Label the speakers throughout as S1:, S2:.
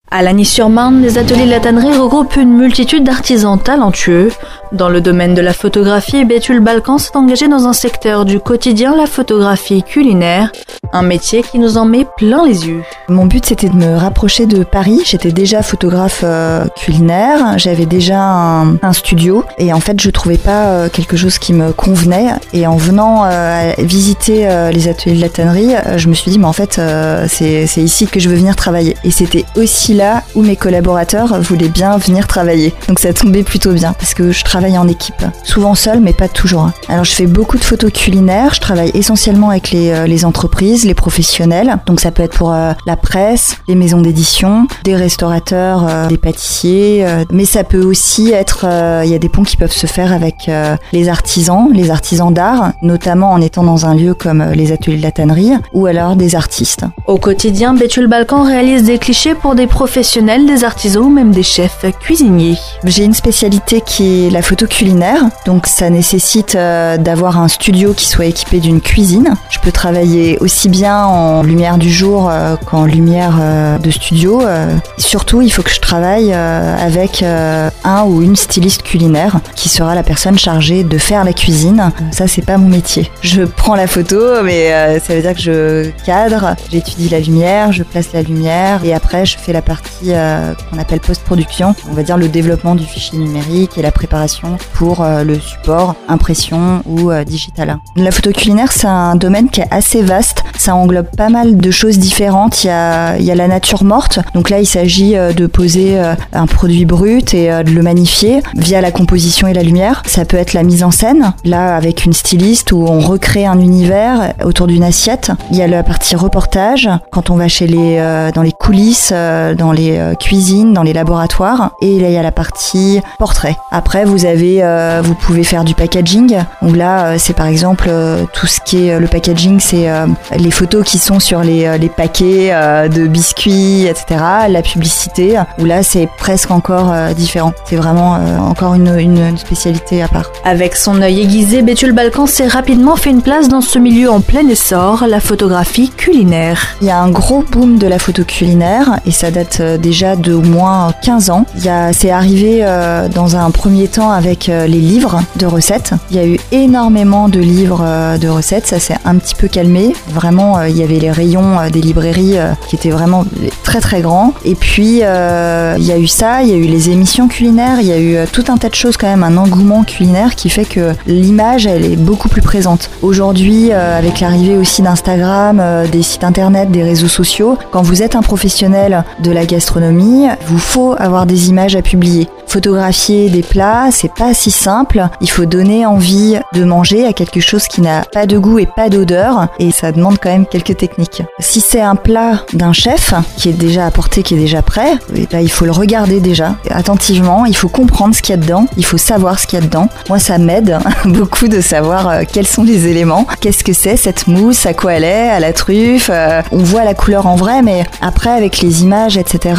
S1: À Lagny-sur-Marne, les ateliers de la tannerie regroupent une multitude d'artisans talentueux. Dans le domaine de la photographie, Béthule Balkan s'est engagée dans un secteur du quotidien, la photographie culinaire, un métier qui nous en met plein les yeux.
S2: Mon but, c'était de me rapprocher de Paris. J'étais déjà photographe culinaire, j'avais déjà un studio et en fait, je trouvais pas quelque chose qui me convenait. Et en venant visiter les ateliers de la tannerie, je me suis dit, mais en fait, c'est ici que je veux venir travailler. Et c'était aussi là où mes collaborateurs voulaient bien venir travailler. Donc ça tombait plutôt bien parce que je travaille en équipe, souvent seule, mais pas toujours. Alors je fais beaucoup de photos culinaires, je travaille essentiellement avec les entreprises, les professionnels. Donc ça peut être pour la presse, les maisons d'édition, des restaurateurs, des pâtissiers, mais ça peut aussi être, il y a des ponts qui peuvent se faire avec les artisans d'art, notamment en étant dans un lieu comme les ateliers de la tannerie, ou alors des artistes.
S1: Au quotidien, Béthule Balkan réalise des clichés pour des professionnels, des artisans ou même des chefs cuisiniers.
S2: J'ai une spécialité qui est la photo culinaire, donc ça nécessite d'avoir un studio qui soit équipé d'une cuisine. Je peux travailler aussi bien en lumière du jour qu'en lumière de studio. Surtout, il faut que je travaille avec un ou une styliste culinaire qui sera la personne chargée de faire la cuisine. Ça, c'est pas mon métier. Je prends la photo, mais ça veut dire que je cadre, j'étudie la lumière, je place la lumière et après, je fais la partie qu'on appelle post-production. On va dire le développement du fichier numérique et la préparation pour le support, impression ou digital. La photo culinaire, c'est un domaine qui est assez vaste. Ça englobe pas mal de choses différentes. Il y a la nature morte. Donc là, il s'agit de poser un produit brut et de le magnifier via la composition et la lumière. Ça peut être la mise en scène, là avec une styliste où on recrée un univers autour d'une assiette. Il y a la partie reportage, quand on va dans les coulisses, dans les cuisines, dans les laboratoires. Et là, il y a la partie portrait. Après, vous pouvez faire du packaging, où là, c'est par exemple tout ce qui est le packaging, c'est les photos qui sont sur les paquets de biscuits, etc. La publicité, où là, c'est presque encore différent. C'est vraiment encore une spécialité à part.
S1: Avec son œil aiguisé, Béthule Balkan s'est rapidement fait une place dans ce milieu en plein essor, la photographie culinaire.
S2: Il y a un gros boom de la photo culinaire, et ça date déjà d'au moins 15 ans. C'est arrivé dans un premier temps avec les livres de recettes. Il y a eu énormément de livres de recettes, ça s'est un petit peu calmé. Vraiment, il y avait les rayons des librairies qui étaient vraiment très très grands. Et puis, il y a eu ça, il y a eu les émissions culinaires, il y a eu tout un tas de choses quand même, un engouement culinaire qui fait que l'image, elle est beaucoup plus présente. Aujourd'hui, avec l'arrivée aussi d'Instagram, des sites internet, des réseaux sociaux, quand vous êtes un professionnel de la gastronomie, vous faut avoir des images à publier. Photographier des plats, c'est pas si simple. Il faut donner envie de manger à quelque chose qui n'a pas de goût et pas d'odeur, et ça demande quand même quelques techniques. Si c'est un plat d'un chef qui est déjà apporté, qui est déjà prêt, et là, il faut le regarder déjà attentivement, il faut comprendre ce qu'il y a dedans, il faut savoir ce qu'il y a dedans. Moi, ça m'aide beaucoup de savoir quels sont les éléments, qu'est-ce que c'est cette mousse, à quoi elle est, à la truffe. On voit la couleur en vrai, mais après, avec les images, etc.,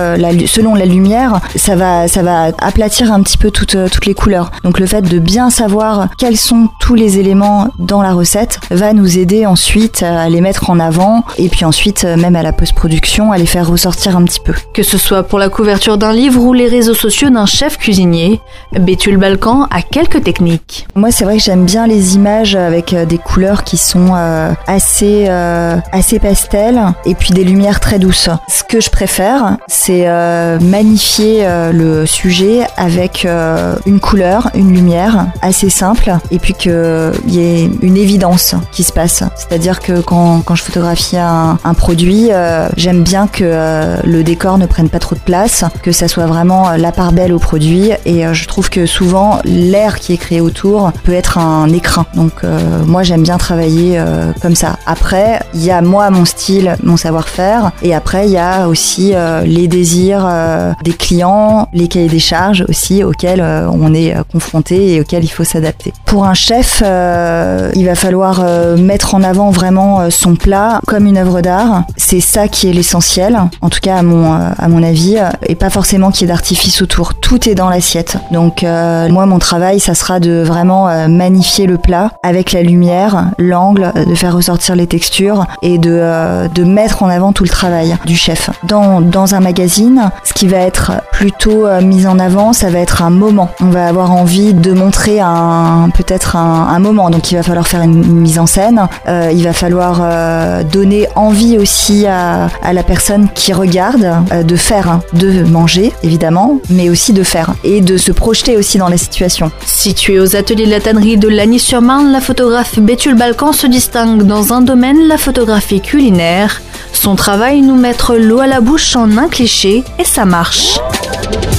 S2: selon la lumière, ça va aplatir un petit peu toutes les couleurs. Donc le fait de bien savoir quels sont tous les éléments dans la recette va nous aider ensuite à les mettre en avant, et puis ensuite même à la post-production à les faire ressortir un petit peu.
S1: Que ce soit pour la couverture d'un livre ou les réseaux sociaux d'un chef cuisinier, Béthule Balkan a quelques techniques.
S2: Moi, c'est vrai que j'aime bien les images avec des couleurs qui sont assez pastel, et puis des lumières très douces. Ce que je préfère, c'est magnifier le sujet avec une couleur, une lumière assez simple, et puis qu'il y ait une évidence qui se passe. C'est-à-dire que quand je photographie un produit, j'aime bien que le décor ne prenne pas trop de place, que ça soit vraiment la part belle au produit, et je trouve que souvent l'air qui est créé autour peut être un écrin. Donc moi, j'aime bien travailler comme ça. Après, il y a moi, mon style, mon savoir-faire, et après il y a aussi les désirs des clients, les cahiers des charges aussi auxquelles on est confronté et auxquelles il faut s'adapter. Pour un chef, il va falloir mettre en avant vraiment son plat comme une œuvre d'art. C'est ça qui est l'essentiel, en tout cas à mon avis, et pas forcément qu'il y ait d'artifice autour. Tout est dans l'assiette. Donc moi, mon travail, ça sera de vraiment magnifier le plat avec la lumière, l'angle, de faire ressortir les textures et de mettre en avant tout le travail du chef. Dans un magazine, ce qui va être plutôt mis en avant, ça va être un moment. On va avoir envie de montrer peut-être un moment, donc il va falloir faire une mise en scène, il va falloir donner envie aussi à la personne qui regarde de faire, de manger évidemment, mais aussi de faire et de se projeter aussi dans la situation.
S1: Située aux ateliers de la tannerie de Lagny-sur-Marne, la photographe Béthule Balkan se distingue dans un domaine, la photographie culinaire. Son travail, nous mettre l'eau à la bouche en un cliché, et ça marche.